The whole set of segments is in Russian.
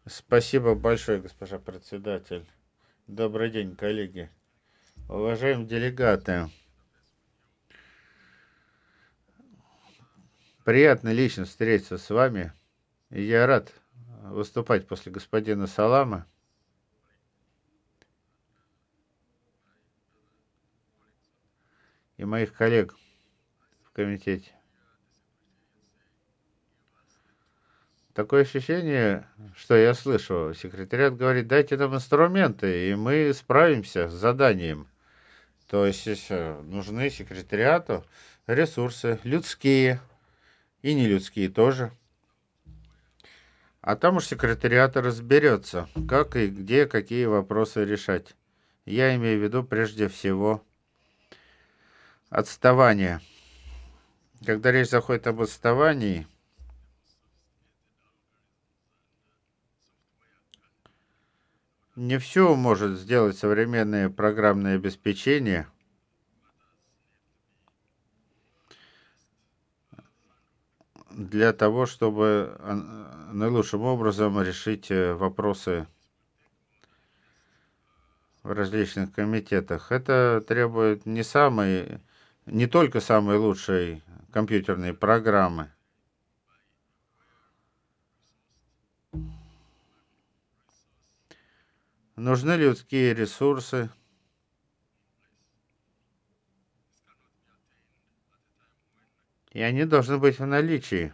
Спасибо большое, госпожа председатель. Добрый день, коллеги. Уважаемые делегаты, приятно лично встретиться с вами. И я рад выступать после господина Салама и моих коллег в комитете. Такое ощущение, что я слышу, секретариат говорит, дайте нам инструменты, и мы справимся с заданием. То есть нужны секретариату ресурсы, людские и нелюдские тоже. А там уж секретариат разберется, как и где какие вопросы решать. Я имею в виду прежде всего отставание. Когда речь заходит об отставании, не все может сделать современное программное обеспечение для того, чтобы наилучшим образом решить вопросы в различных комитетах. Это требует не только самой лучшей компьютерной программы. Нужны людские ресурсы, и они должны быть в наличии.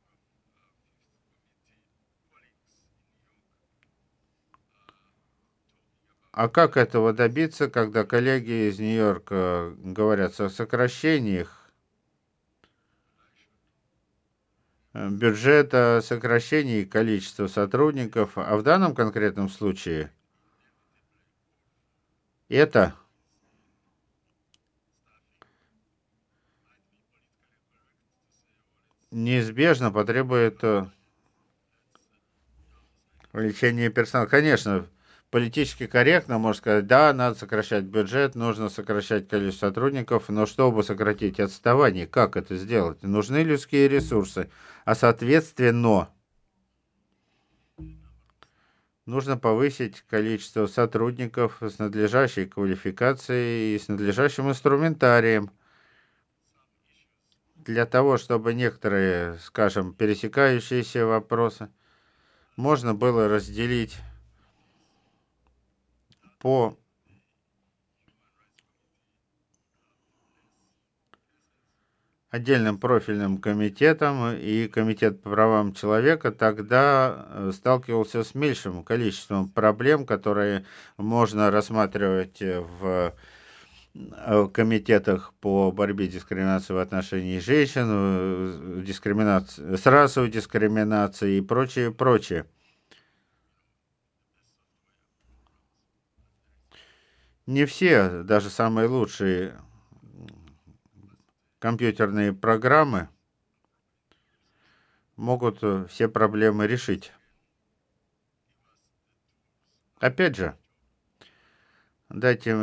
А как этого добиться, когда коллеги из Нью-Йорка говорят о сокращениях бюджета, сокращении количества сотрудников, а в данном конкретном случае это неизбежно потребует увеличения персонала. Конечно, политически корректно, можно сказать, да, надо сокращать бюджет, нужно сокращать количество сотрудников, но чтобы сократить отставание, как это сделать? Нужны людские ресурсы, а соответственно, нужно повысить количество сотрудников с надлежащей квалификацией и с надлежащим инструментарием для того, чтобы некоторые, скажем, пересекающиеся вопросы можно было разделить по отдельным профильным комитетам, и комитет по правам человека тогда сталкивался с меньшим количеством проблем, которые можно рассматривать в комитетах по борьбе с дискриминацией в отношении женщин, с расовой дискриминацией и прочее, прочее. Не все, даже самые лучшие компьютерные программы могут все проблемы решить. Опять же, дайте